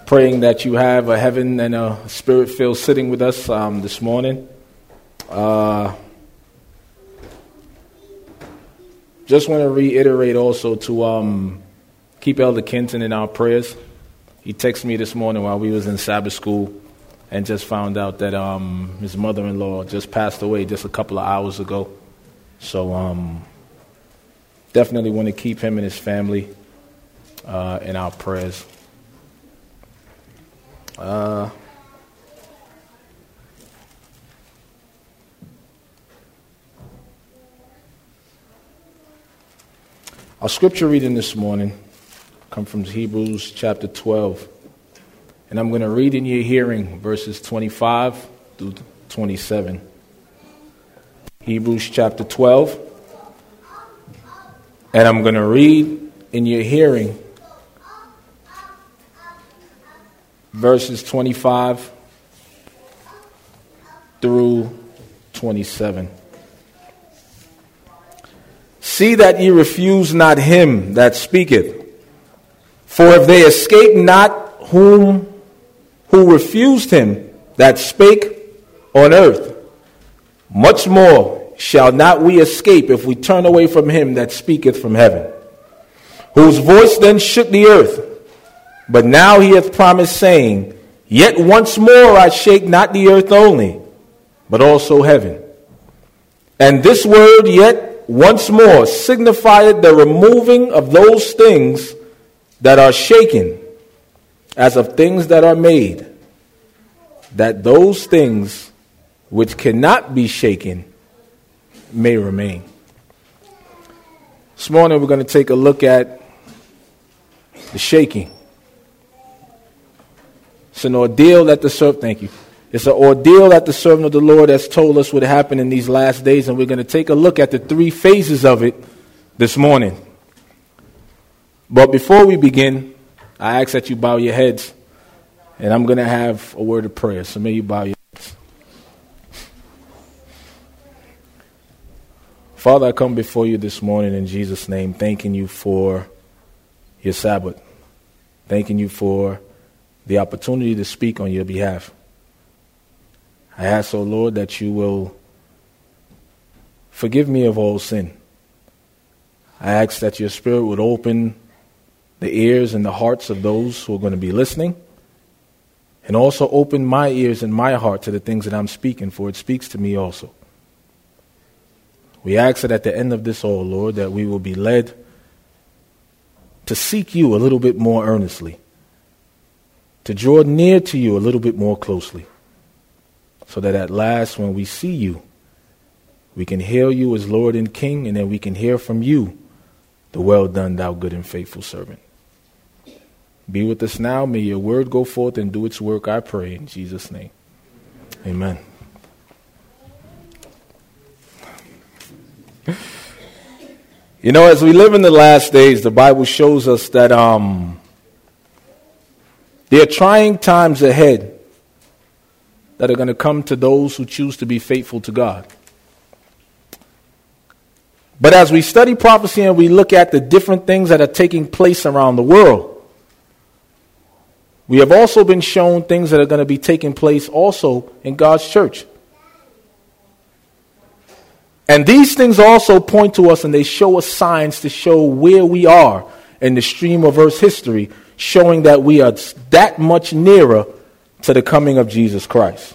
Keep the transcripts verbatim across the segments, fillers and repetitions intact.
Praying that you have a heaven and a spirit filled sitting with us um, this morning. Uh, just want to reiterate also to um, keep Elder Kenton in our prayers. He texted me this morning while we was in Sabbath school and just found out that um, his mother-in-law just passed away just a couple of hours ago. So um, definitely want to keep him and his family uh, in our prayers. Uh, our scripture reading this morning come from Hebrews chapter twelve, and I'm going to read in your hearing verses twenty-five through twenty-seven. Hebrews chapter twelve, and I'm going to read in your hearing verses twenty-five through twenty-seven. See that ye refuse not him that speaketh. For if they escape not whom who refused him that spake on earth, much more shall not we escape if we turn away from him that speaketh from heaven, whose voice then shook the earth. But now he hath promised, saying, Yet once more I shake not the earth only, but also heaven. And this word, yet once more, signifieth the removing of those things that are shaken, as of things that are made, that those things which cannot be shaken may remain. This morning we're going to take a look at the shaking. It's an ordeal that the servant, thank you. It's an ordeal that the servant of the Lord has told us would happen in these last days, and we're going to take a look at the three phases of it this morning. But before we begin, I ask that you bow your heads, and I'm going to have a word of prayer. So may you bow your heads. Father, I come before you this morning in Jesus' name, thanking you for your Sabbath, thanking you for the opportunity to speak on your behalf. I ask, O Lord, that you will forgive me of all sin. I ask that your Spirit would open the ears and the hearts of those who are going to be listening, and also open my ears and my heart to the things that I'm speaking, for it speaks to me also. We ask that at the end of this all, Lord, that we will be led to seek you a little bit more earnestly, to draw near to you a little bit more closely, so that at last when we see you, we can hail you as Lord and King, and then we can hear from you, the well done, thou good and faithful servant. Be with us now. May your word go forth and do its work, I pray, in Jesus' name. Amen. You know, as we live in the last days, the Bible shows us that um, there are trying times ahead that are going to come to those who choose to be faithful to God. But as we study prophecy and we look at the different things that are taking place around the world, we have also been shown things that are going to be taking place also in God's church. And these things also point to us, and they show us signs to show where we are in the stream of Earth's history, showing that we are that much nearer to the coming of Jesus Christ.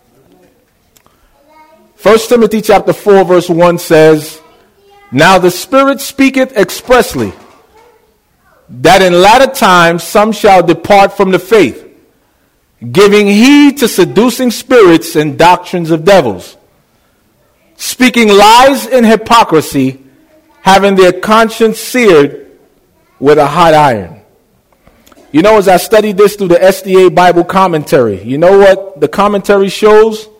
First Timothy chapter four verse one says, Now the Spirit speaketh expressly, that in latter times some shall depart from the faith, giving heed to seducing spirits and doctrines of devils, speaking lies in hypocrisy, having their conscience seared with a hot iron. You know, as I studied this through the S D A Bible commentary, you know what the commentary shows?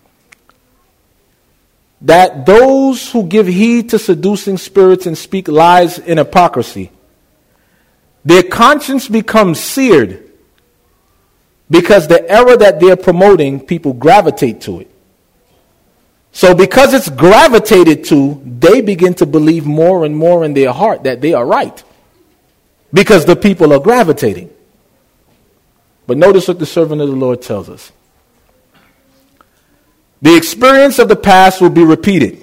That those who give heed to seducing spirits and speak lies in hypocrisy, their conscience becomes seared because the error that they're promoting, people gravitate to it. So because it's gravitated to, they begin to believe more and more in their heart that they are right, because the people are gravitating. But notice what the servant of the Lord tells us. The experience of the past will be repeated.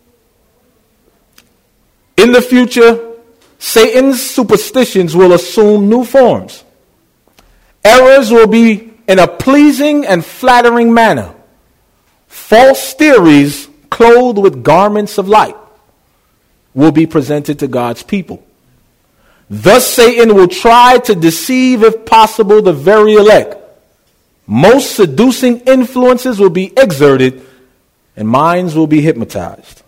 In the future, Satan's superstitions will assume new forms. Errors will be in a pleasing and flattering manner. False theories clothed with garments of light will be presented to God's people. Thus Satan will try to deceive, if possible, the very elect. Most seducing influences will be exerted and minds will be hypnotized.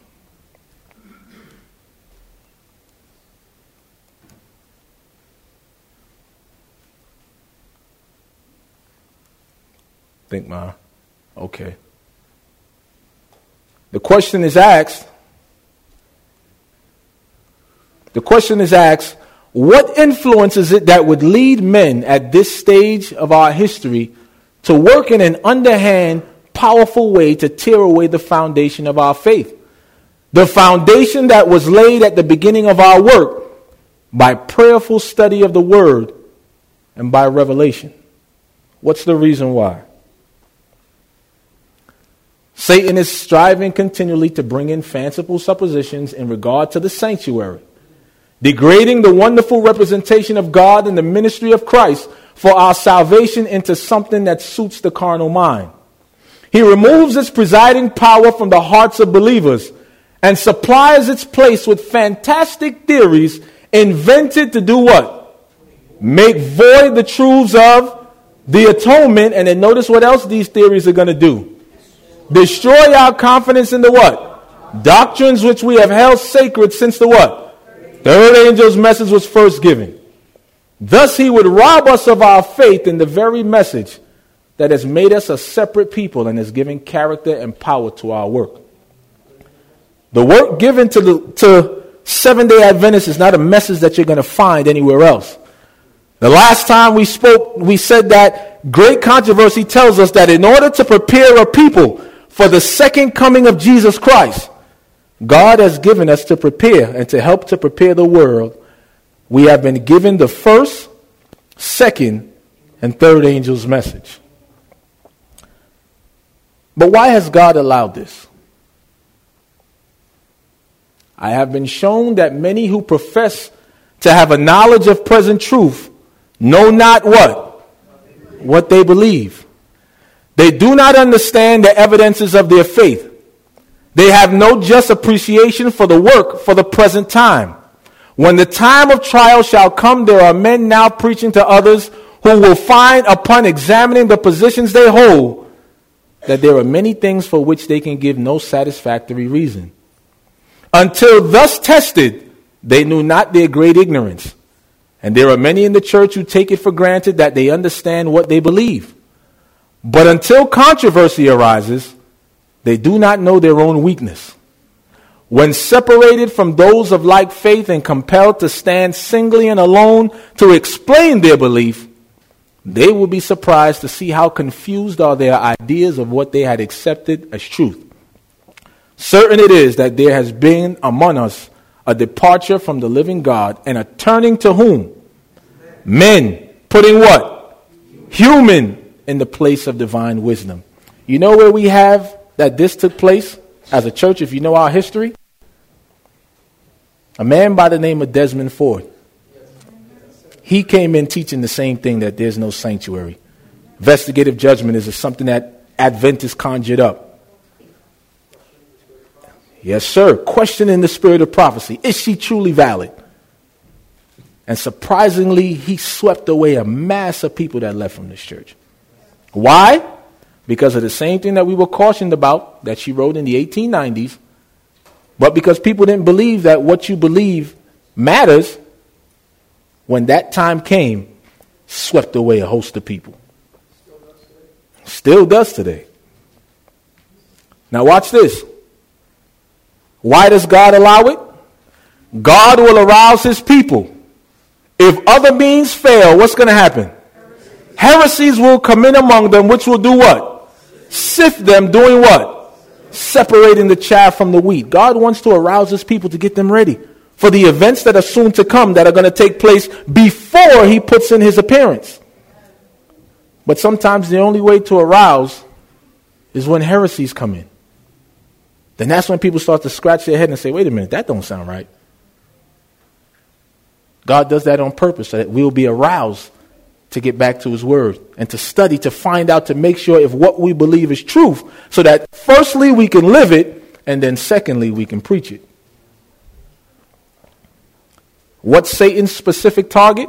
Think, Ma. Okay. The question is asked. The question is asked, what influence is it that would lead men at this stage of our history to work in an underhand, powerful way to tear away the foundation of our faith? The foundation that was laid at the beginning of our work by prayerful study of the Word and by revelation. What's the reason why? Satan is striving continually to bring in fanciful suppositions in regard to the sanctuary, degrading the wonderful representation of God and the ministry of Christ for our salvation into something that suits the carnal mind. He removes its presiding power from the hearts of believers and supplies its place with fantastic theories invented to do what? Make void the truths of the atonement. And then notice what else these theories are going to do. Destroy our confidence in the what? Doctrines which we have held sacred since the what? Third angel's message was first given. Thus he would rob us of our faith in the very message that has made us a separate people and has given character and power to our work. The work given to the to Seventh-day Adventists is not a message that you're going to find anywhere else. The last time we spoke, we said that great controversy tells us that in order to prepare a people for the second coming of Jesus Christ, God has given us to prepare and to help to prepare the world. We have been given the first, second, and third angel's message. But why has God allowed this? I have been shown that many who profess to have a knowledge of present truth know not what? What they believe. They do not understand the evidences of their faith. They have no just appreciation for the work for the present time. When the time of trial shall come, there are men now preaching to others who will find upon examining the positions they hold that there are many things for which they can give no satisfactory reason. Until thus tested, they knew not their great ignorance. And there are many in the church who take it for granted that they understand what they believe. But until controversy arises, they do not know their own weakness. When separated from those of like faith and compelled to stand singly and alone to explain their belief, they will be surprised to see how confused are their ideas of what they had accepted as truth. Certain it is that there has been among us a departure from the living God and a turning to whom? Men, putting what? Human in the place of divine wisdom. You know where we have that this took place as a church, if you know our history? A man by the name of Desmond Ford. He came in teaching the same thing, that there's no sanctuary. Investigative judgment is something that Adventists conjured up. Yes, sir. Questioning the spirit of prophecy. Is she truly valid? And surprisingly, he swept away a mass of people that left from this church. Why? Because of the same thing that we were cautioned about that she wrote in the eighteen nineties. But because people didn't believe that what you believe matters, when that time came, swept away a host of people. Still does today. Now watch this. Why does God allow it? God will arouse his people. If other means fail, what's going to happen? Heresies will come in among them, which will do what? Sift them, doing what? Separating the chaff from the wheat. God wants to arouse his people to get them ready for the events that are soon to come, that are going to take place before he puts in his appearance. But sometimes the only way to arouse is when heresies come in. Then that's when people start to scratch their head and say, wait a minute, that don't sound right. God does that on purpose so that we'll be aroused to get back to his word and to study, to find out, to make sure if what we believe is truth, so that firstly we can live it, and then secondly we can preach it. What's Satan's specific target?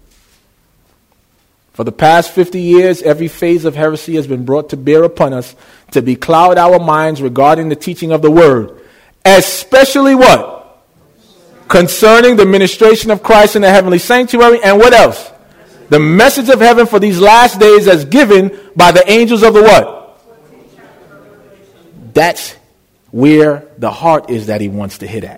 For the past fifty years, every phase of heresy has been brought to bear upon us to becloud our minds regarding the teaching of the word. Especially what? Concerning the ministration of Christ in the heavenly sanctuary, and what else? The message of heaven for these last days as given by the angels of the what? That's where the heart is that he wants to hit at.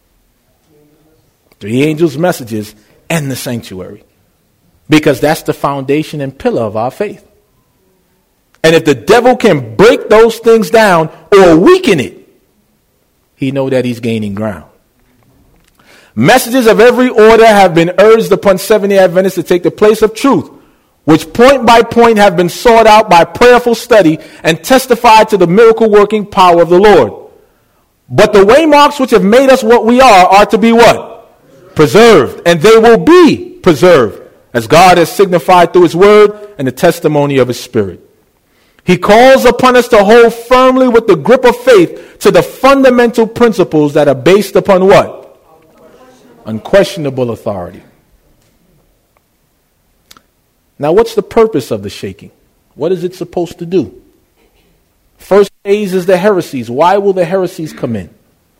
The angels' messages and the sanctuary. Because that's the foundation and pillar of our faith. And if the devil can break those things down or weaken it, he know that he's gaining ground. Messages of every order have been urged upon Seventh-day Adventists to take the place of truth, which point by point have been sought out by prayerful study and testified to the miracle-working power of the Lord. But the waymarks which have made us what we are are to be what? Preserved. And they will be preserved, as God has signified through his word and the testimony of his spirit. He calls upon us to hold firmly with the grip of faith to the fundamental principles that are based upon what? Unquestionable authority. Now, what's the purpose of the shaking? What is it supposed to do? First phase is the heresies. Why will the heresies come in?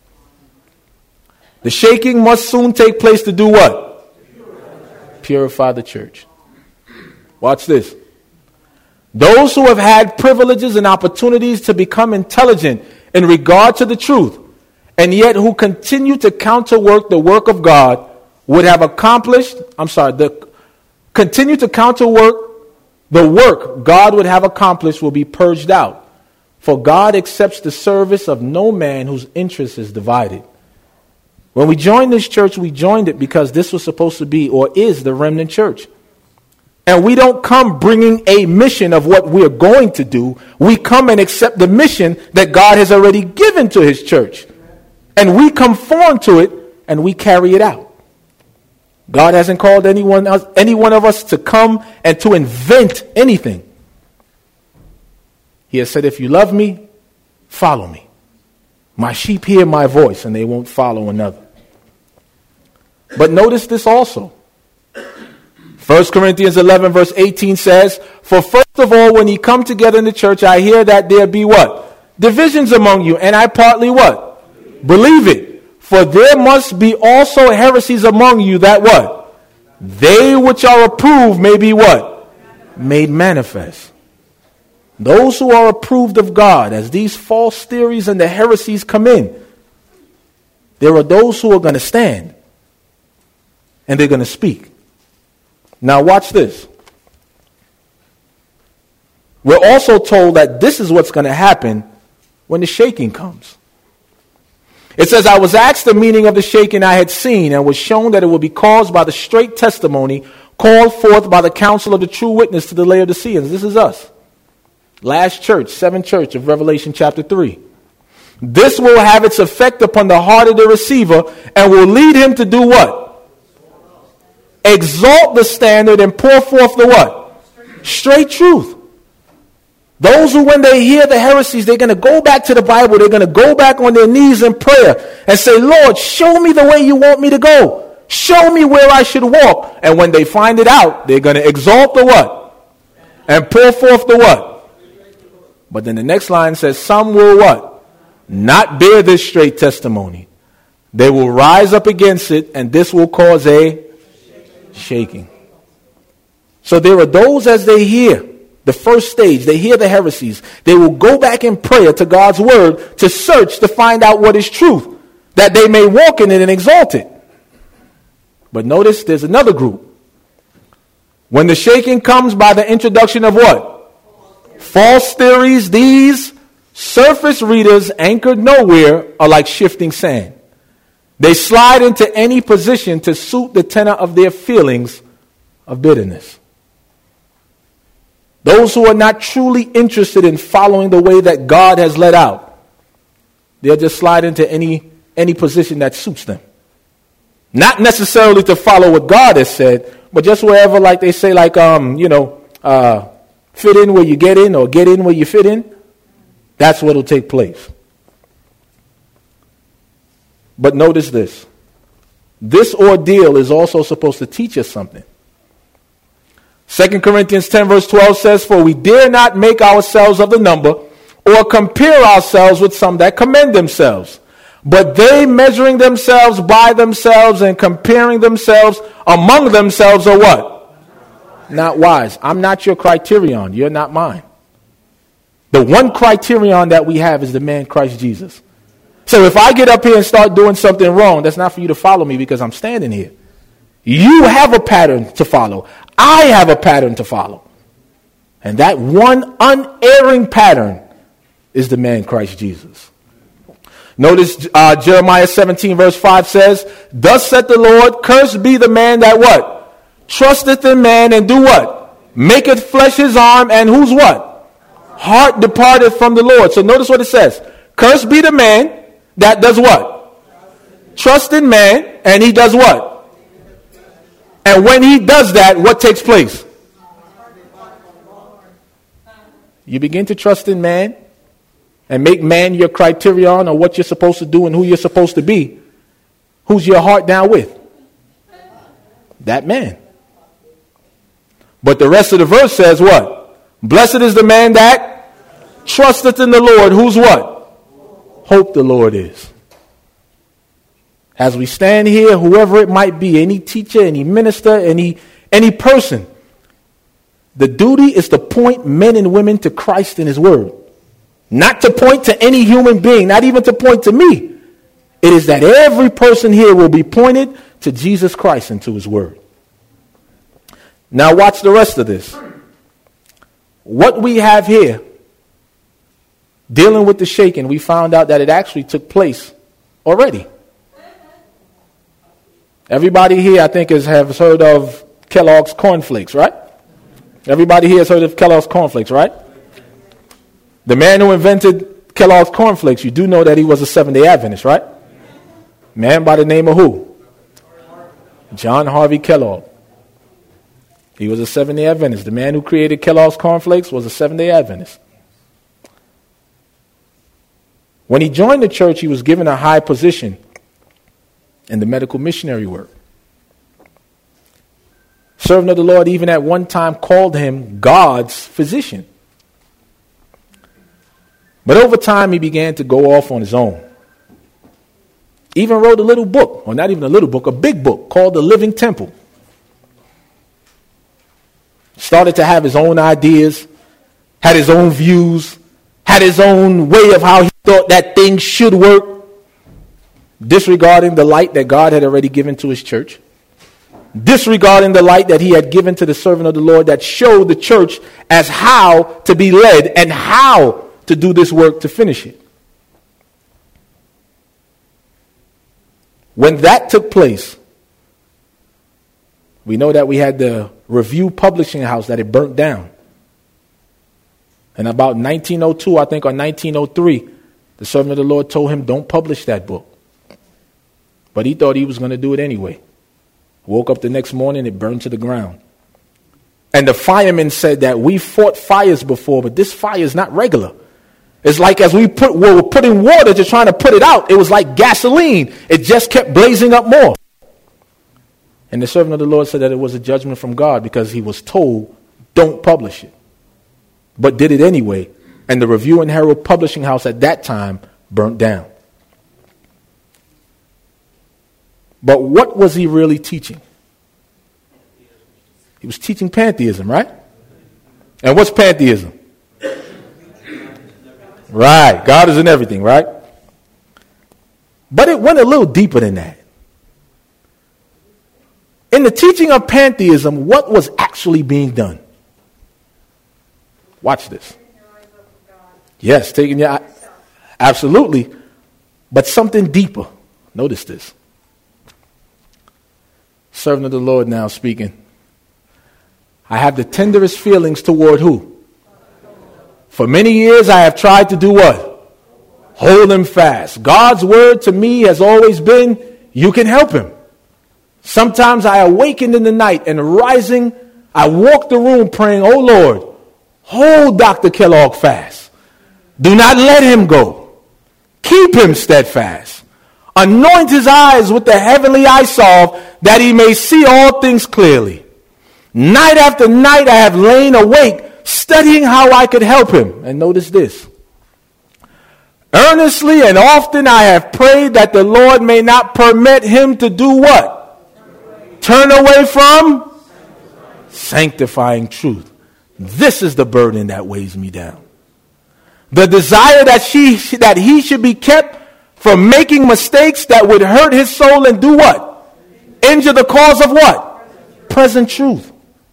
The shaking must soon take place to do what? Purify the church. Watch this. Those who have had privileges and opportunities to become intelligent in regard to the truth, and yet who continue to counterwork the work of God, would have accomplished, I'm sorry, the continue to counterwork the work God would have accomplished will be purged out. For God accepts the service of no man whose interest is divided. When we joined this church, we joined it because this was supposed to be or is the remnant church. And we don't come bringing a mission of what we're going to do. We come and accept the mission that God has already given to his church. And we conform to it and we carry it out. God hasn't called anyone else, any one of us to come and to invent anything. He has said, if you love me, follow me. My sheep hear my voice and they won't follow another. But notice this also. First Corinthians eleven verse eighteen says, for first of all, when ye come together in the church, I hear that there be what? Divisions among you, and I partly what? Believe it. For there must be also heresies among you that what? They which are approved may be what? Made manifest. Those who are approved of God, as these false theories and the heresies come in, there are those who are going to stand and they're going to speak. Now watch this. We're also told that this is what's going to happen when the shaking comes. It says, I was asked the meaning of the shaking I had seen, and was shown that it would be caused by the straight testimony called forth by the counsel of the true witness to the Laodiceans. This is us. Last church, seventh church of Revelation chapter three. This will have its effect upon the heart of the receiver and will lead him to do what? Exalt the standard and pour forth the what? Straight truth. Those who, when they hear the heresies, they're going to go back to the Bible. They're going to go back on their knees in prayer and say, Lord, show me the way you want me to go. Show me where I should walk. And when they find it out, they're going to exalt the what? And pour forth the what? But then the next line says, some will what? Not bear this straight testimony. They will rise up against it, and this will cause a shaking. So there are those, as they hear the first stage, they hear the heresies, they will go back in prayer to God's word to search to find out what is truth, that they may walk in it and exalt it. But notice there's another group. When the shaking comes by the introduction of what? False theories, these surface readers anchored nowhere are like shifting sand. They slide into any position to suit the tenor of their feelings of bitterness. those who are not truly interested in following the way that God has let out, they'll just slide into any, any position that suits them. Not necessarily to follow what God has said, but just wherever, like they say, like, um, you know, uh, fit in where you get in or get in where you fit in. That's what will take place. But notice this. This ordeal is also supposed to teach us something. Second Corinthians ten verse twelve says, "For we dare not make ourselves of the number or compare ourselves with some that commend themselves. But they, measuring themselves by themselves and comparing themselves among themselves, are what? Not wise." I'm not your criterion. You're not mine. The one criterion that we have is the man Christ Jesus. So if I get up here and start doing something wrong, that's not for you to follow me because I'm standing here. You have a pattern to follow. I have a pattern to follow. And that one unerring pattern is the man Christ Jesus. Notice uh, Jeremiah seventeen verse five says, "Thus saith the Lord, cursed be the man that" what? "Trusteth in man and do" what? "Maketh flesh his arm, and whose" what? "Heart departeth from the Lord." So notice what it says. Cursed be the man that does what? Trust in man, and he does what? And when he does that, what takes place? You begin to trust in man and make man your criterion of what you're supposed to do and who you're supposed to be. Who's your heart down with? That man. But the rest of the verse says what? "Blessed is the man that trusteth in the Lord," whose what? Hope the Lord is. As we stand here, whoever it might be, any teacher, any minister, any, any person, the duty is to point men and women to Christ and his word. Not to point to any human being, not even to point to me. It is that every person here will be pointed to Jesus Christ and to his word. Now watch the rest of this. What we have here, dealing with the shaking, we found out that it actually took place already. Everybody here, I think, has, has heard of Kellogg's cornflakes, right? Everybody here has heard of Kellogg's cornflakes, right? The man who invented Kellogg's cornflakes, you do know that he was a Seventh-day Adventist, right? Man by the name of who? John Harvey Kellogg. He was a Seventh-day Adventist. The man who created Kellogg's cornflakes was a Seventh-day Adventist. When he joined the church, he was given a high position in the medical missionary work. Servant of the Lord even at one time called him God's physician. But over time, he began to go off on his own. Even wrote a little book, or not even a little book, a big book called The Living Temple. Started to have his own ideas, had his own views, had his own way of how he thought that things should work, disregarding the light that God had already given to his church, disregarding the light that he had given to the servant of the Lord that showed the church as how to be led and how to do this work to finish it. When that took place, we know that we had the Review Publishing House that it burnt down. And about nineteen oh two, I think, or nineteen oh three, the servant of the Lord told him, don't publish that book. But he thought he was going to do it anyway. Woke up the next morning, it burned to the ground. And the firemen said that we fought fires before, but this fire is not regular. It's like as we put, we were putting water to trying to put it out, it was like gasoline. It just kept blazing up more. And the servant of the Lord said that it was a judgment from God because he was told, don't publish it. But did it anyway. And the Review and Herald Publishing House at that time burnt down. But what was he really teaching? He was teaching pantheism, right? And what's pantheism? Right. God is in everything, right? But it went a little deeper than that. In the teaching of pantheism, what was actually being done? Watch this. Yes, taking your... Absolutely. But something deeper. Notice this. Servant of the Lord now speaking. I have the tenderest feelings toward who? For many years I have tried to do what? Hold him fast. God's word to me has always been, you can help him. Sometimes I awakened in the night and rising, I walked the room praying, oh Lord, hold Doctor Kellogg fast. Do not let him go. Keep him steadfast. Anoint his eyes with the heavenly eye salve that he may see all things clearly. Night after night I have lain awake studying how I could help him. And notice this. Earnestly and often I have prayed that the Lord may not permit him to do what? Turn away from sanctifying truth. This is the burden that weighs me down. The desire that she that he should be kept from making mistakes that would hurt his soul and do what? Injure the cause of what? Present truth.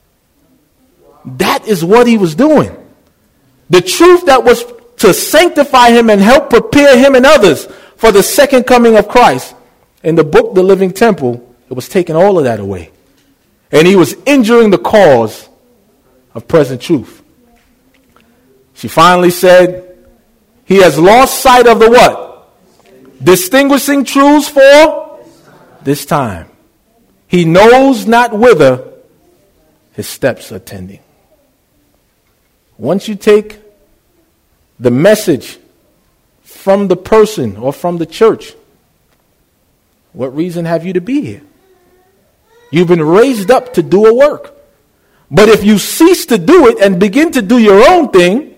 That is what he was doing. The truth that was to sanctify him and help prepare him and others for the second coming of Christ. In the book, The Living Temple, it was taking all of that away. And he was injuring the cause of present truth. She finally said, he has lost sight of the what? Distinguishing truths for this time. He knows not whither his steps are tending. Once you take the message from the person or from the church, what reason have you to be here? You've been raised up to do a work. But if you cease to do it and begin to do your own thing,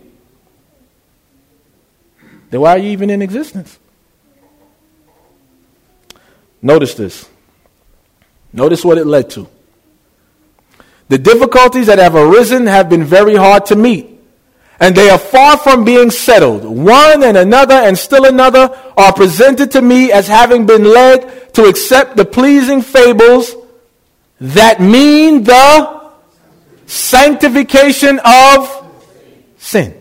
then why are you even in existence? Notice this. Notice what it led to. The difficulties that have arisen have been very hard to meet, and they are far from being settled. One and another and still another are presented to me as having been led to accept the pleasing fables that mean the sanctification of sin.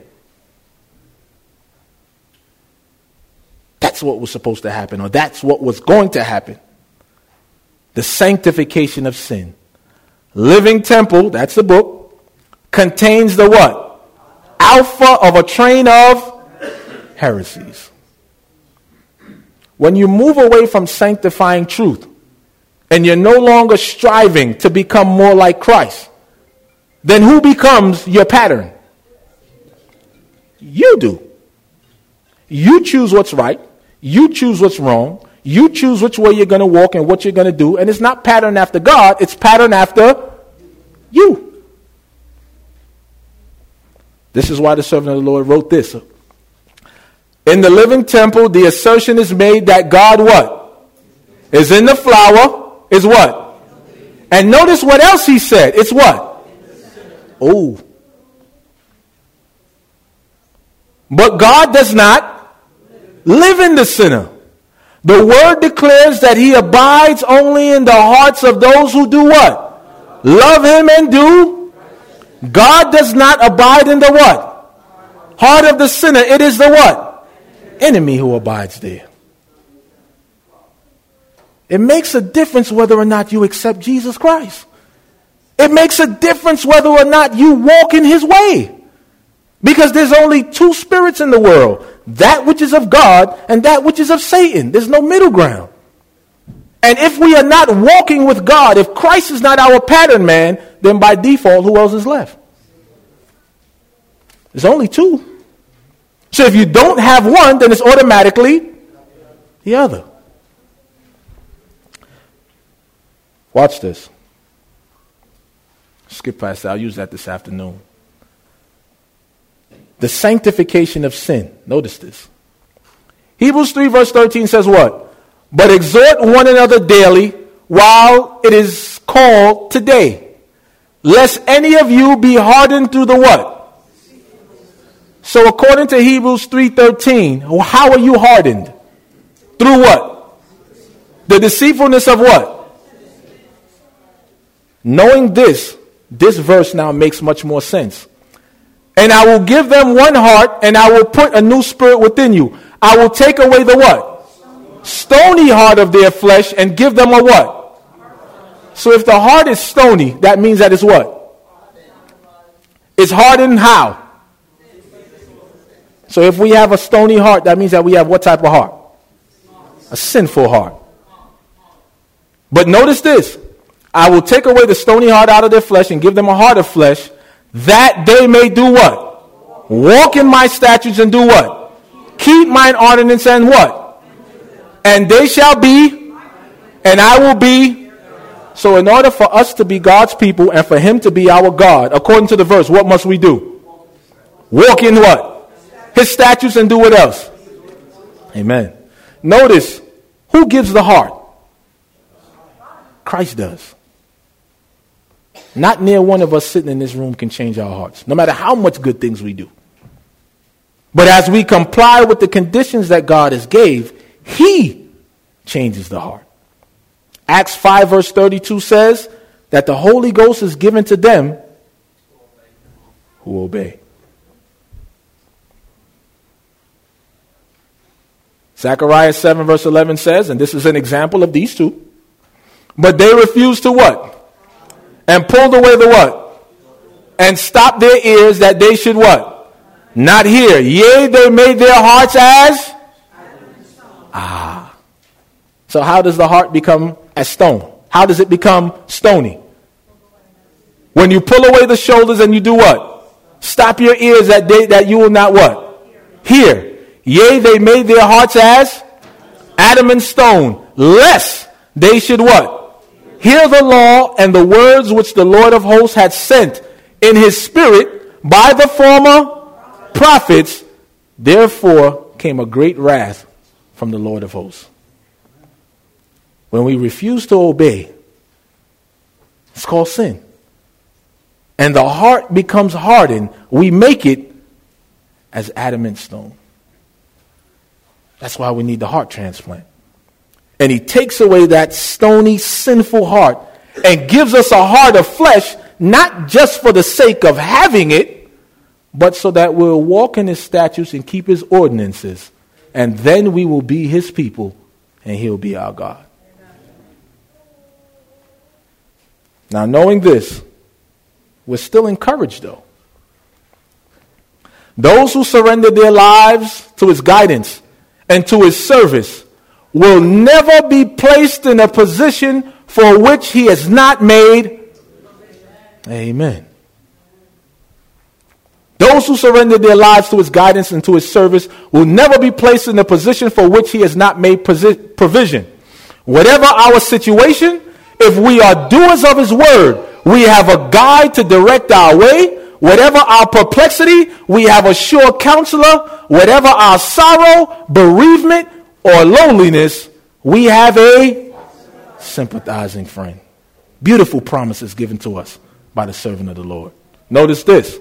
That's what was supposed to happen, or that's what was going to happen. The sanctification of sin. Living Temple, that's the book, contains the what? Alpha of a train of heresies. When you move away from sanctifying truth and you're no longer striving to become more like Christ, then who becomes your pattern? You do. You choose what's right. You choose what's wrong. You choose which way you're going to walk and what you're going to do. And it's not pattern after God. It's pattern after you. This is why the servant of the Lord wrote this. In the Living Temple, the assertion is made that God what? Is in the flower. Is what? And notice what else he said. It's what? Oh. But God does not live in the sinner. The word declares that he abides only in the hearts of those who do what? Love him and do. God does not abide in the what? Heart of the sinner. It is the what? Enemy who abides there. It makes a difference whether or not you accept Jesus Christ. It makes a difference whether or not you walk in his way. Because there's only two spirits in the world. That which is of God and that which is of Satan. There's no middle ground. And if we are not walking with God, if Christ is not our pattern man, then by default, who else is left? There's only two. So if you don't have one, then it's automatically the other. Watch this. Skip past that. I'll use that this afternoon. The sanctification of sin. Notice this. Hebrews three verse thirteen says what? But exhort one another daily while it is called today, lest any of you be hardened through the what? So according to Hebrews three thirteen, how are you hardened? Through what? The deceitfulness of what? Knowing this, this verse now makes much more sense. And I will give them one heart, and I will put a new spirit within you. I will take away the what? Stony heart of their flesh and give them a what? So if the heart is stony, that means that it's what? It's hardened how? So if we have a stony heart, that means that we have what type of heart? A sinful heart. But notice this. I will take away the stony heart out of their flesh and give them a heart of flesh, that they may do what? Walk in my statutes and do what? Keep mine ordinance and what? And they shall be, and I will be. So in order for us to be God's people and for him to be our God, according to the verse, what must we do? Walk in what? His statutes and do what else? Amen. Notice, who gives the heart? Christ does. Not near one of us sitting in this room can change our hearts, no matter how much good things we do. But as we comply with the conditions that God has gave, he changes the heart. Acts five verse thirty-two says that the Holy Ghost is given to them who obey. Zechariah seven verse eleven says, and this is an example of these two, but they refused to what? And pulled away the what? And stopped their ears that they should what? Not hear. Yea, they made their hearts as? Ah. So how does the heart become as stone? How does it become stony? When you pull away the shoulders and you do what? Stop your ears that they, that you will not what? Hear. Yea, they made their hearts as adamant stone, lest they should what? Hear the law and the words which the Lord of hosts had sent in his spirit by the former prophets. Therefore came a great wrath from the Lord of hosts. When we refuse to obey, it's called sin. And the heart becomes hardened. We make it as adamant stone. That's why we need the heart transplant. And he takes away that stony, sinful heart and gives us a heart of flesh, not just for the sake of having it, but so that we'll walk in his statutes and keep his ordinances. And then we will be his people and he'll be our God. Now, knowing this, we're still encouraged, though. Those who surrender their lives to his guidance and to his service will never be placed in a position for which he has not made. Amen. Those who surrender their lives to his guidance and to his service will never be placed in a position for which he has not made provision. Whatever our situation, if we are doers of his word, we have a guide to direct our way. Whatever our perplexity, we have a sure counselor. Whatever our sorrow, bereavement, or loneliness, we have a sympathizing friend. Beautiful promises given to us by the servant of the Lord. Notice this.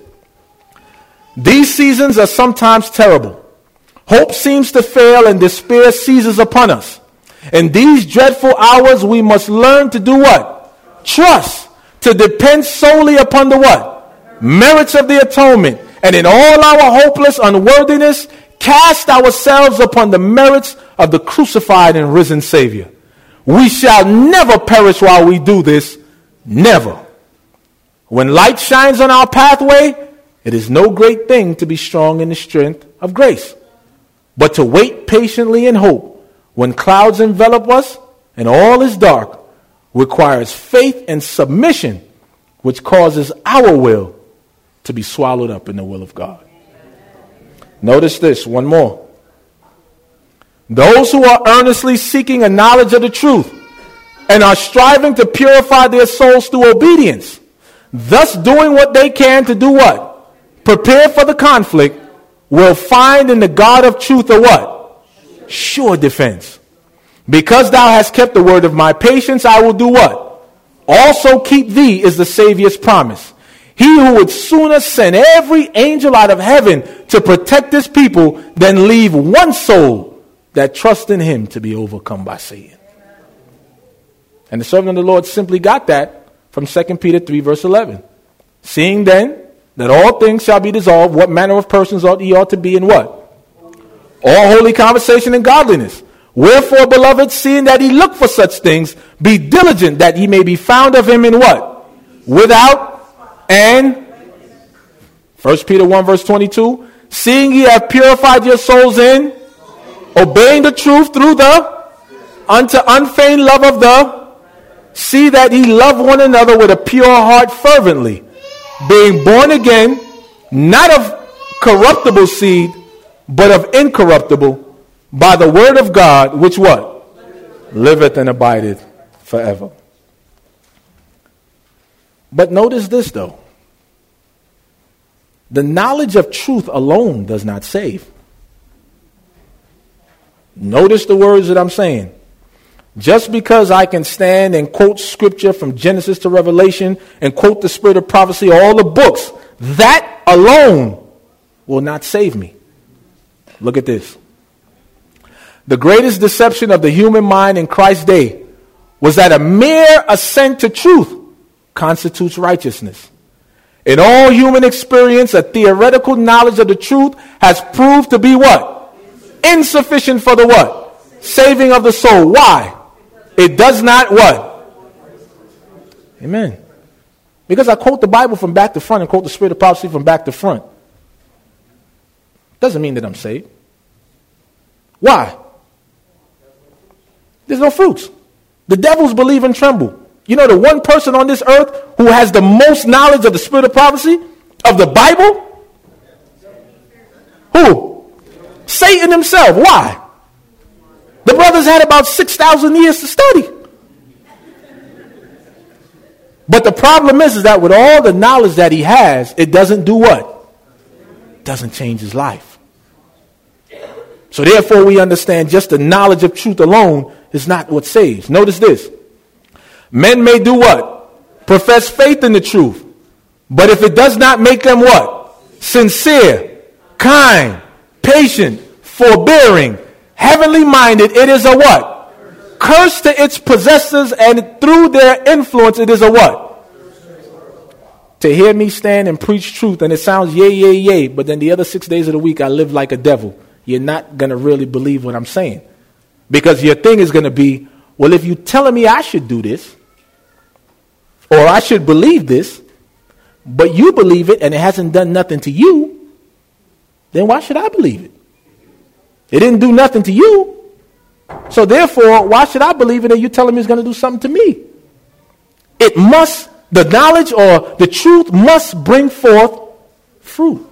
These seasons are sometimes terrible. Hope seems to fail and despair seizes upon us. In these dreadful hours, we must learn to do what? Trust. To depend solely upon the what? Merits of the atonement. And in all our hopeless unworthiness, cast ourselves upon the merits of the crucified and risen Savior. We shall never perish while we do this. Never. When light shines on our pathway, it is no great thing to be strong in the strength of grace, but to wait patiently in hope when clouds envelop us and all is dark requires faith and submission, which causes our will to be swallowed up in the will of God. Notice this, one more. Those who are earnestly seeking a knowledge of the truth and are striving to purify their souls through obedience, thus doing what they can to do what? Prepare for the conflict, will find in the God of truth a what? Sure defense. Because thou hast kept the word of my patience, I will do what? Also keep thee is the Savior's promise. He who would sooner send every angel out of heaven to protect his people than leave one soul that trusts in him to be overcome by Satan. And the servant of the Lord simply got that from Second Peter three verse eleven. Seeing then that all things shall be dissolved, what manner of persons ought ye ought to be in what? All holy conversation and godliness. Wherefore, beloved, seeing that ye look for such things, be diligent that ye may be found of him in what? Without and First Peter one verse twenty-two, Seeing ye have purified your souls in obeying the truth through the unto unfeigned love of the, see that ye love one another with a pure heart fervently, being born again, not of corruptible seed, but of incorruptible, by the word of God, which what? Liveth and abideth forever. But notice this though. The knowledge of truth alone does not save. Notice the words that I'm saying. Just because I can stand and quote scripture from Genesis to Revelation and quote the spirit of prophecy, all the books, that alone will not save me. Look at this. The greatest deception of the human mind in Christ's day was that a mere assent to truth constitutes righteousness. In all human experience, a theoretical knowledge of the truth has proved to be what? Insufficient for the what? Saving of the soul. Why? It does not what? Amen. Because I quote the Bible from back to front and quote the spirit of prophecy from back to front. Doesn't mean that I'm saved. Why? There's no fruits. The devils believe and tremble. You know the one person on this earth who has the most knowledge of the spirit of prophecy, of the Bible? Who? Satan himself. Why? The brothers had about six thousand years to study. But the problem is, is that with all the knowledge that he has, it doesn't do what? It doesn't change his life. So therefore we understand just the knowledge of truth alone is not what saves. Notice this. Men may do what? Profess faith in the truth. But if it does not make them what? Sincere, kind, patient, forbearing, heavenly minded, it is a what? Curse to its possessors, and through their influence it is a what? To hear me stand and preach truth and it sounds yay, yay, yay, but then the other six days of the week I live like a devil. You're not going to really believe what I'm saying. Because your thing is going to be, well, if you're telling me I should do this, or I should believe this, but you believe it and it hasn't done nothing to you, then why should I believe it? It didn't do nothing to you. So therefore, why should I believe it and you're telling me it's going to do something to me? It must, the knowledge or the truth must bring forth fruit.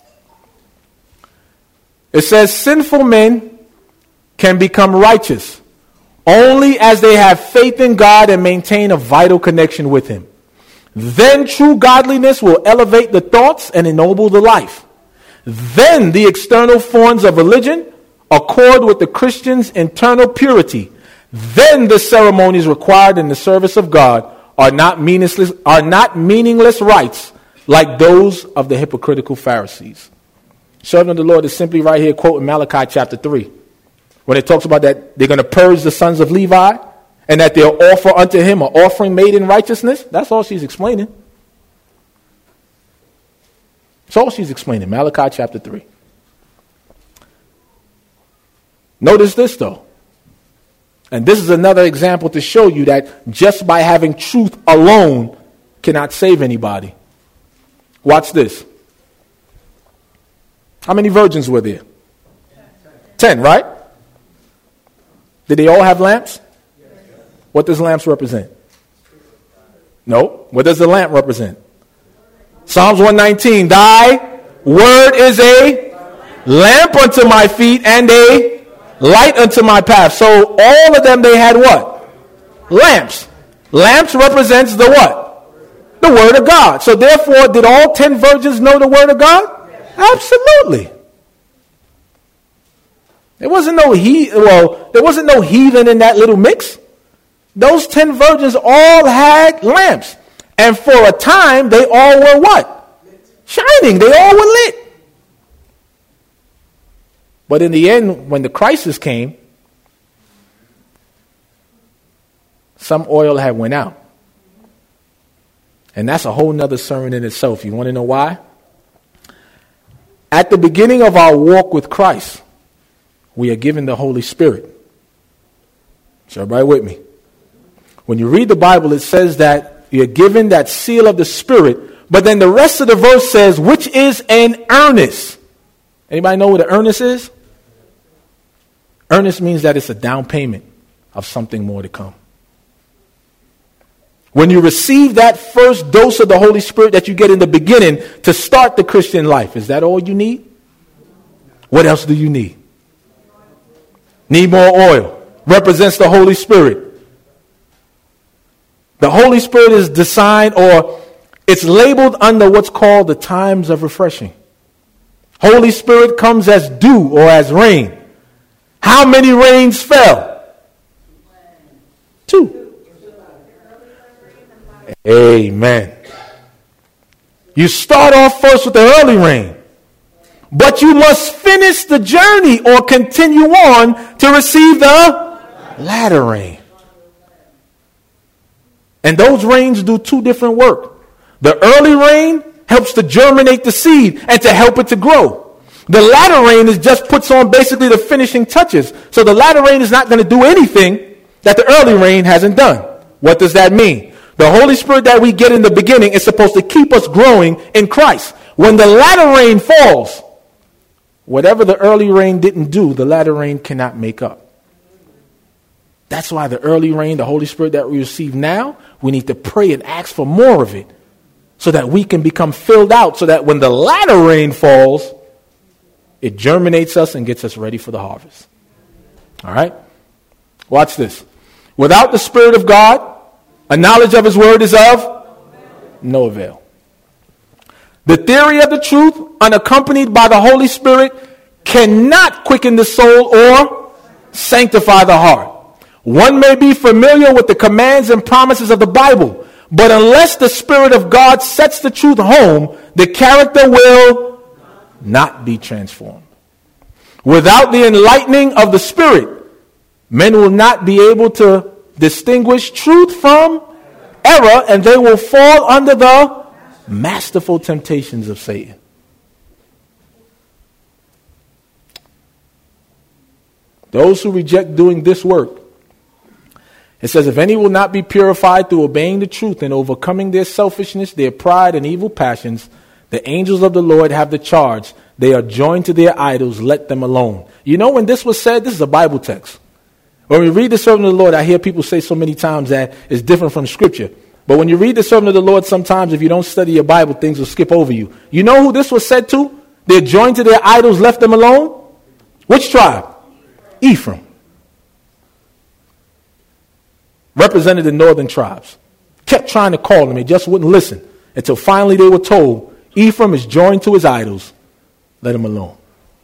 It says sinful men can become righteous only as they have faith in God and maintain a vital connection with him. Then true godliness will elevate the thoughts and ennoble the life. Then the external forms of religion accord with the Christian's internal purity. Then the ceremonies required in the service of God are not meaningless, are not meaningless rites like those of the hypocritical Pharisees. Servant of the Lord is simply right here quoting Malachi chapter three. When it talks about that they're going to purge the sons of Levi and that they'll offer unto him an offering made in righteousness. That's all she's explaining. That's all she's explaining. Malachi chapter three. Notice this though. And this is another example to show you that just by having truth alone cannot save anybody. Watch this. How many virgins were there? Ten, right? Did they all have lamps? What does lamps represent? No. What does the lamp represent? Psalms one nineteen. Thy word is a lamp unto my feet and a light unto my path. So all of them, they had what? Lamps. Lamps represents the what? The word of God. So therefore, did all ten virgins know the word of God? Absolutely. There wasn't no he well, there wasn't no heathen in that little mix. Those ten virgins all had lamps. And for a time, they all were what? Shining. They all were lit. But in the end, when the crisis came, some oil had went out. And that's a whole nother sermon in itself. You want to know why? At the beginning of our walk with Christ, we are given the Holy Spirit. Is everybody with me? When you read the Bible, it says that you're given that seal of the Spirit, but then the rest of the verse says, which is an earnest. Anybody know what an earnest is? Earnest means that it's a down payment of something more to come. When you receive that first dose of the Holy Spirit that you get in the beginning to start the Christian life, is that all you need? What else do you need? Need more oil. Represents the Holy Spirit. The Holy Spirit is designed, or it's labeled under what's called the times of refreshing. Holy Spirit comes as dew or as rain. How many rains fell? Two. Amen. You start off first with the early rain, but you must finish the journey or continue on to receive the latter rain. And those rains do two different work. The early rain helps to germinate the seed and to help it to grow. The latter rain is just puts on basically the finishing touches. So the latter rain is not going to do anything that the early rain hasn't done. What does that mean? The Holy Spirit that we get in the beginning is supposed to keep us growing in Christ. When the latter rain falls, whatever the early rain didn't do, the latter rain cannot make up. That's why the early rain, the Holy Spirit that we receive now, we need to pray and ask for more of it so that we can become filled out, so that when the latter rain falls, it germinates us and gets us ready for the harvest. All right? Watch this. Without the Spirit of God, a knowledge of His word is of no avail. The theory of the truth, unaccompanied by the Holy Spirit, cannot quicken the soul or sanctify the heart. One may be familiar with the commands and promises of the Bible, but unless the Spirit of God sets the truth home, the character will not be transformed. Without the enlightening of the Spirit, men will not be able to distinguish truth from error, and they will fall under the masterful temptations of Satan. Those who reject doing this work, it says, if any will not be purified through obeying the truth and overcoming their selfishness, their pride, and evil passions, the angels of the Lord have the charge. They are joined to their idols. Let them alone. You know, when this was said, this is a Bible text. When we read the servant of the Lord, I hear people say so many times that it's different from Scripture. But when you read the servant of the Lord, sometimes if you don't study your Bible, things will skip over you. You know who this was said to? They're joined to their idols, left them alone? Which tribe? Ephraim. Represented the northern tribes. Kept trying to call them. They just wouldn't listen. Until finally they were told, Ephraim is joined to his idols. Let him alone.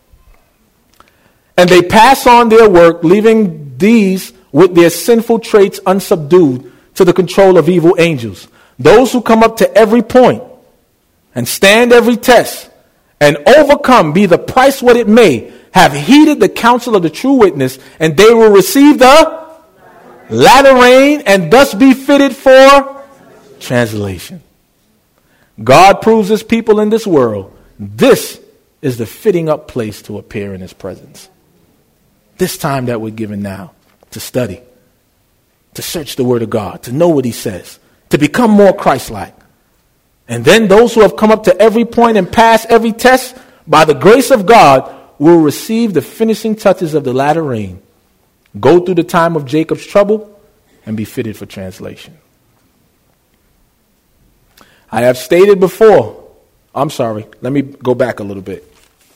And they pass on their work, leaving these with their sinful traits unsubdued to the control of evil angels. Those who come up to every point and stand every test and overcome, be the price what it may, have heeded the counsel of the true witness, and they will receive the latter rain and thus be fitted for translation. God proves His people in this world. This is the fitting up place to appear in His presence. This time that we're given now to study, to search the Word of God, to know what He says, to become more Christ-like. And then those who have come up to every point and passed every test, by the grace of God, will receive the finishing touches of the latter rain, go through the time of Jacob's trouble, and be fitted for translation. I have stated before, I'm sorry, let me go back a little bit.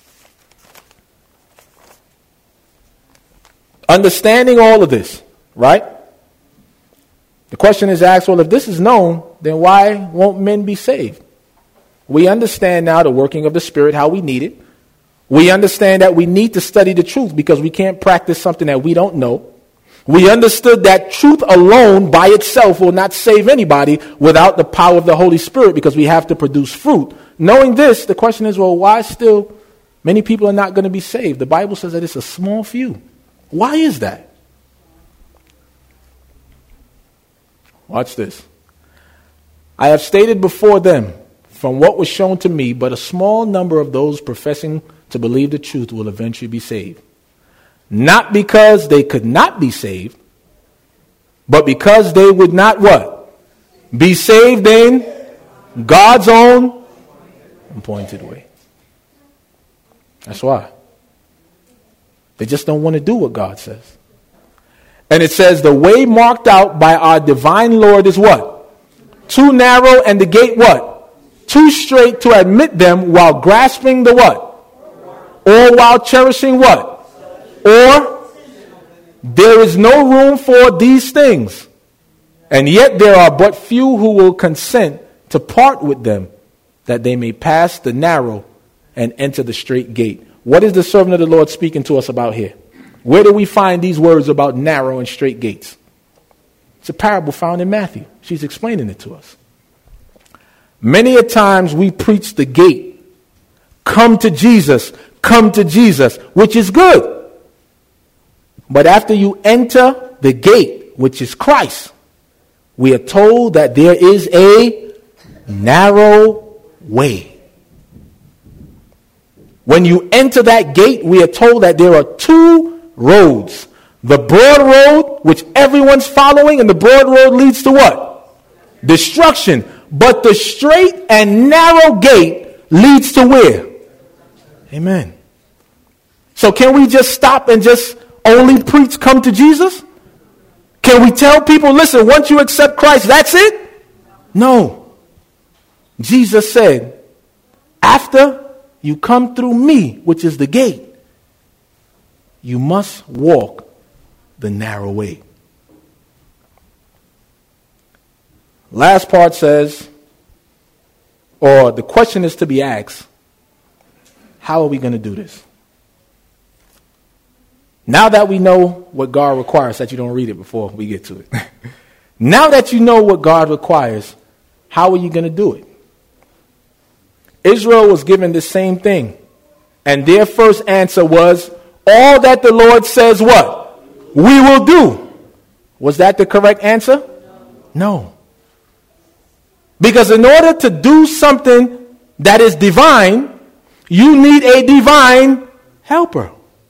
Understanding all of this, right? The question is asked, well, if this is known, then why won't men be saved? We understand now the working of the Spirit, how we need it. We understand that we need to study the truth because we can't practice something that we don't know. We understood that truth alone by itself will not save anybody without the power of the Holy Spirit, because we have to produce fruit. Knowing this, the question is, well, why still many people are not going to be saved? The Bible says that it's a small few. Why is that? Watch this. I have stated before them, from what was shown to me, but a small number of those professing to believe the truth will eventually be saved. Not because they could not be saved, but because they would not what? Be saved in God's own appointed way. That's why. They just don't want to do what God says. And it says the way marked out by our divine Lord is what? Too narrow, and the gate what? Too straight to admit them, while grasping the what? Or while cherishing what? Or there is no room for these things. And yet there are but few who will consent to part with them, that they may pass the narrow and enter the straight gate. What is the servant of the Lord speaking to us about here? Where do we find these words about narrow and straight gates? It's a parable found in Matthew. She's explaining it to us. Many a times we preach the gate. Come to Jesus. Come to Jesus, which is good. But after you enter the gate, which is Christ, we are told that there is a narrow way. When you enter that gate, we are told that there are two roads. The broad road, which everyone's following, and the broad road leads to what? Destruction. But the straight and narrow gate leads to where? Amen. So can we just stop and just only preach come to Jesus? Can we tell people, listen, once you accept Christ, that's it? No. Jesus said, after you come through me, which is the gate, you must walk the narrow way. Last part says, or the question is to be asked, how are we going to do this? Now that we know what God requires, that you don't read it before we get to it. Now that you know what God requires, how are you going to do it? Israel was given the same thing. And their first answer was, all that the Lord says what? We will do. Was that the correct answer? No. Because in order to do something that is divine, you need a divine helper.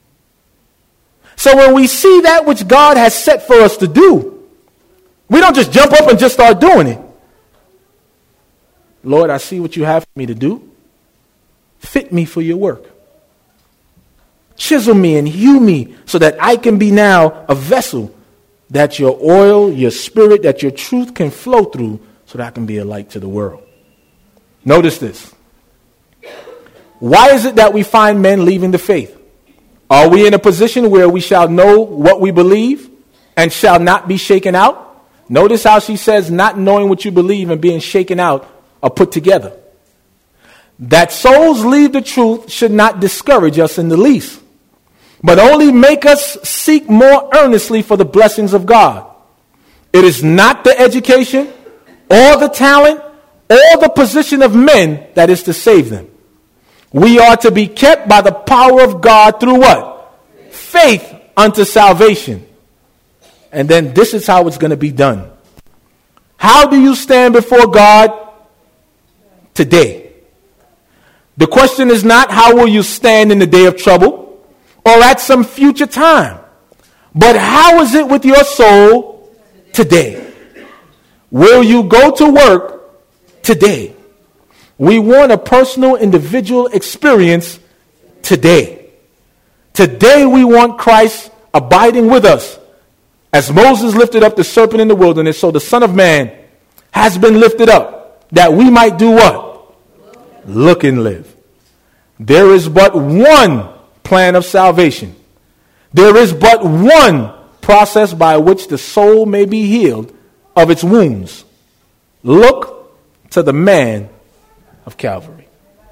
So when we see that which God has set for us to do, we don't just jump up and just start doing it. Lord, I see what you have for me to do. Fit me for your work. Chisel me and hew me so that I can be now a vessel that your oil, your spirit, that your truth can flow through so that I can be a light to the world. Notice this. Why is it that we find men leaving the faith? Are we in a position where we shall know what we believe and shall not be shaken out? Notice how she says not knowing what you believe and being shaken out are put together. That souls leave the truth should not discourage us in the least, but only make us seek more earnestly for the blessings of God. It is not the education or the talent or the position of men that is to save them. We are to be kept by the power of God through what? Faith unto salvation. And then this is how it's going to be done. How do you stand before God today? The question is not how will you stand in the day of trouble or at some future time, but how is it with your soul today? Will you go to work today? We want a personal, individual experience today. Today we want Christ abiding with us. As Moses lifted up the serpent in the wilderness, so the Son of Man has been lifted up, that we might do what? Look and live. There is but one plan of salvation. There is but one process by which the soul may be healed of its wounds. Look to the man of Calvary.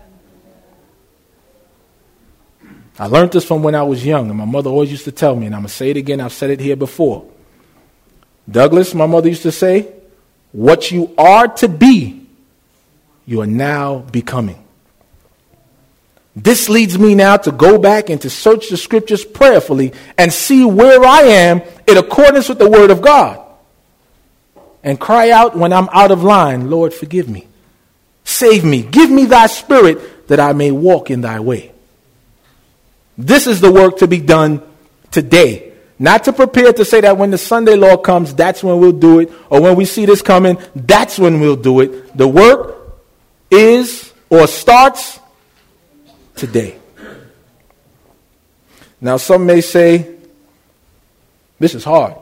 I learned this from when I was young, and my mother always used to tell me, and I'm going to say it again, I've said it here before. Douglas, my mother used to say, what you are to be, you are now becoming. This leads me now to go back and to search the scriptures prayerfully and see where I am in accordance with the word of God. And cry out when I'm out of line, Lord, forgive me. Save me. Give me thy spirit that I may walk in thy way. This is the work to be done today. Not to prepare to say that when the Sunday law comes, that's when we'll do it. Or when we see this coming, that's when we'll do it. The work is or starts today. Now, some may say, this is hard.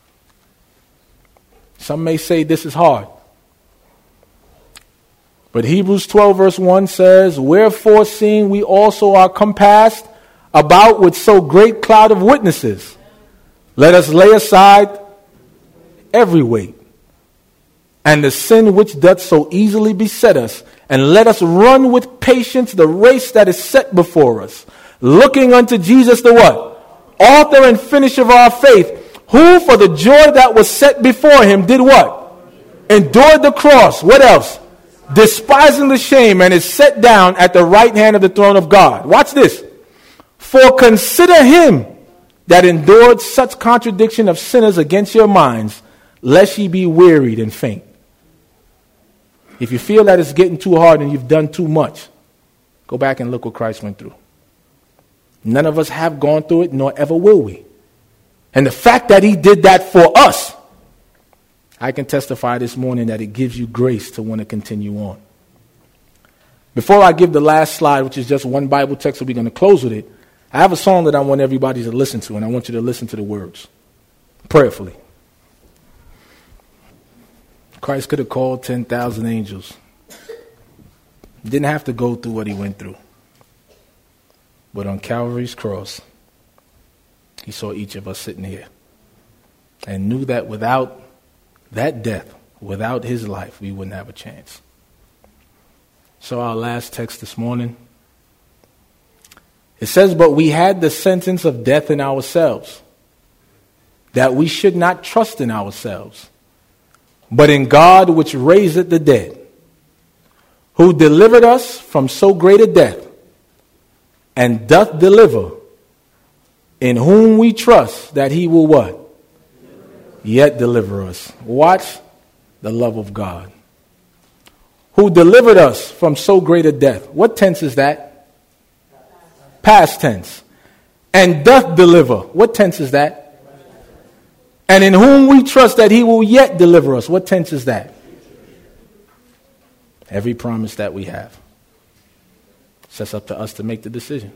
Some may say this is hard. But Hebrews twelve verse one says, wherefore seeing we also are compassed about with so great cloud of witnesses, let us lay aside every weight and the sin which doth so easily beset us, and let us run with patience the race that is set before us, looking unto Jesus the what? Author and finisher of our faith, who for the joy that was set before him did what? Endured the cross. What else? Despising the shame, and is set down at the right hand of the throne of God. Watch this. For consider him that endured such contradiction of sinners against your minds, lest ye be wearied and faint. If you feel that it's getting too hard and you've done too much, go back and look what Christ went through. None of us have gone through it, nor ever will we. And the fact that he did that for us, I can testify this morning that it gives you grace to want to continue on. Before I give the last slide, which is just one Bible text, so we're going to close with it, I have a song that I want everybody to listen to, and I want you to listen to the words prayerfully. Christ could have called ten thousand angels. Didn't have to go through what he went through. But on Calvary's cross, he saw each of us sitting here and knew that without that death, without his life, we wouldn't have a chance. So our last text this morning, it says, but we had the sentence of death in ourselves, that we should not trust in ourselves, but in God which raiseth the dead, who delivered us from so great a death, and doth deliver, in whom we trust that he will what? Yet deliver us. Watch the love of God. Who delivered us from so great a death. What tense is that? Past tense. And doth deliver. What tense is that? And in whom we trust that he will yet deliver us. What tense is that? Every promise that we have. It's up to us to make the decision.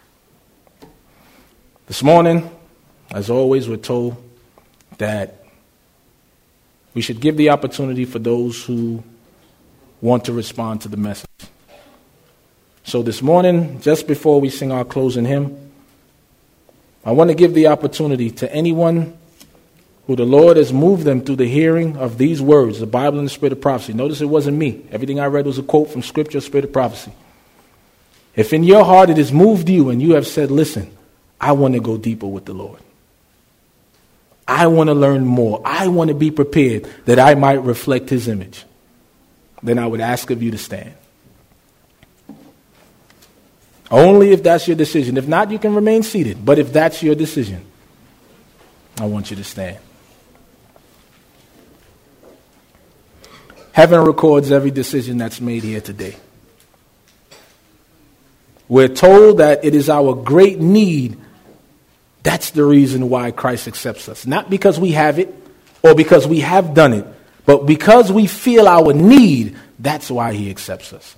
This morning, as always, we're told that we should give the opportunity for those who want to respond to the message. So this morning, just before we sing our closing hymn, I want to give the opportunity to anyone who the Lord has moved them through the hearing of these words, the Bible and the Spirit of prophecy. Notice it wasn't me. Everything I read was a quote from Scripture, Spirit of prophecy. If in your heart it has moved you and you have said, listen, I want to go deeper with the Lord. I want to learn more. I want to be prepared that I might reflect his image. Then I would ask of you to stand. Only if that's your decision. If not, you can remain seated. But if that's your decision, I want you to stand. Heaven records every decision that's made here today. We're told that it is our great need. That's the reason why Christ accepts us. Not because we have it or because we have done it, but because we feel our need. That's why he accepts us.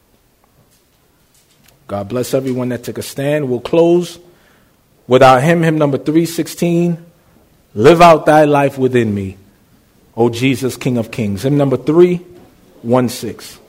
God bless everyone that took a stand. We'll close with our hymn, hymn number three sixteen. Live out thy life within me, O Jesus, King of Kings. Hymn number three one six.